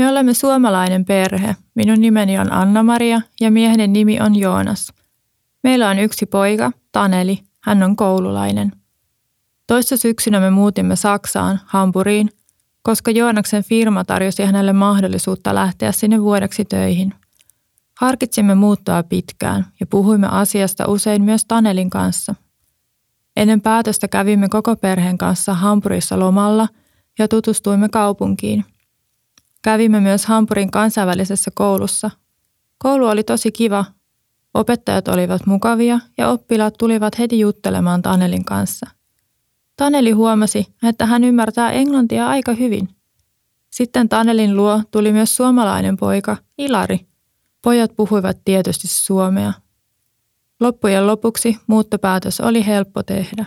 Me olemme suomalainen perhe. Minun nimeni on Anna-Maria ja mieheni nimi on Joonas. Meillä on yksi poika, Taneli. Hän on koululainen. Toissa syksynä me muutimme Saksaan, Hampuriin, koska Joonaksen firma tarjosi hänelle mahdollisuutta lähteä sinne vuodeksi töihin. Harkitsimme muuttoa pitkään ja puhuimme asiasta usein myös Tanelin kanssa. Ennen päätöstä kävimme koko perheen kanssa Hampurissa lomalla ja tutustuimme kaupunkiin. Kävimme myös Hampurin kansainvälisessä koulussa. Koulu oli tosi kiva. Opettajat olivat mukavia ja oppilaat tulivat heti juttelemaan Tanelin kanssa. Taneli huomasi, että hän ymmärtää englantia aika hyvin. Sitten Tanelin luo tuli myös suomalainen poika, Ilari. Pojat puhuivat tietysti suomea. Loppujen lopuksi muuttopäätös oli helppo tehdä.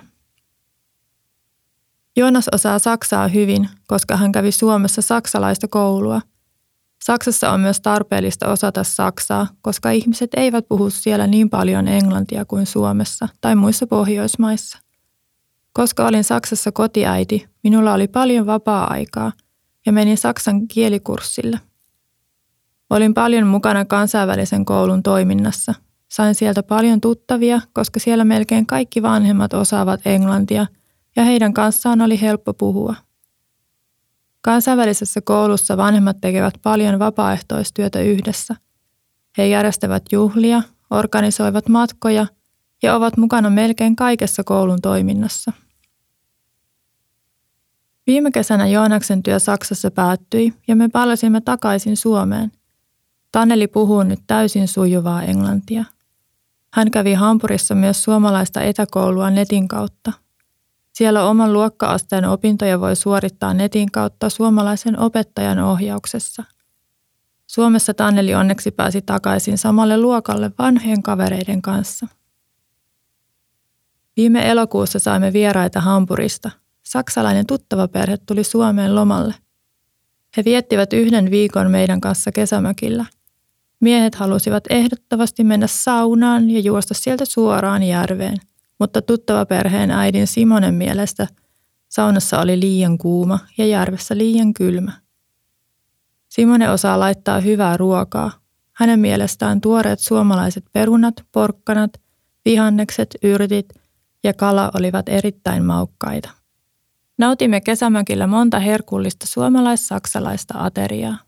Joonas osaa saksaa hyvin, koska hän kävi Suomessa saksalaista koulua. Saksassa on myös tarpeellista osata saksaa, koska ihmiset eivät puhu siellä niin paljon englantia kuin Suomessa tai muissa Pohjoismaissa. Koska olin Saksassa kotiäiti, minulla oli paljon vapaa-aikaa ja menin saksan kielikurssille. Olin paljon mukana kansainvälisen koulun toiminnassa. Sain sieltä paljon tuttavia, koska siellä melkein kaikki vanhemmat osaavat englantia ja heidän kanssaan oli helppo puhua. Kansainvälisessä koulussa vanhemmat tekevät paljon vapaaehtoistyötä yhdessä. He järjestävät juhlia, organisoivat matkoja ja ovat mukana melkein kaikessa koulun toiminnassa. Viime kesänä Joonaksen työ Saksassa päättyi ja me palasimme takaisin Suomeen. Taneli puhuu nyt täysin sujuvaa englantia. Hän kävi Hampurissa myös suomalaista etäkoulua netin kautta. Siellä oman luokka-asteen opintoja voi suorittaa netin kautta suomalaisen opettajan ohjauksessa. Suomessa Taneli onneksi pääsi takaisin samalle luokalle vanhojen kavereiden kanssa. Viime elokuussa saimme vieraita Hampurista. Saksalainen tuttavaperhe tuli Suomeen lomalle. He viettivät 1 viikon meidän kanssa kesämökillä. Miehet halusivat ehdottomasti mennä saunaan ja juosta sieltä suoraan järveen, mutta tuttavaperheen äidin Simonen mielestä saunassa oli liian kuuma ja järvessä liian kylmä. Simone osaa laittaa hyvää ruokaa. Hänen mielestään tuoreet suomalaiset perunat, porkkanat, vihannekset, yrtit ja kala olivat erittäin maukkaita. Nautimme kesämökillä monta herkullista suomalais-saksalaista ateriaa.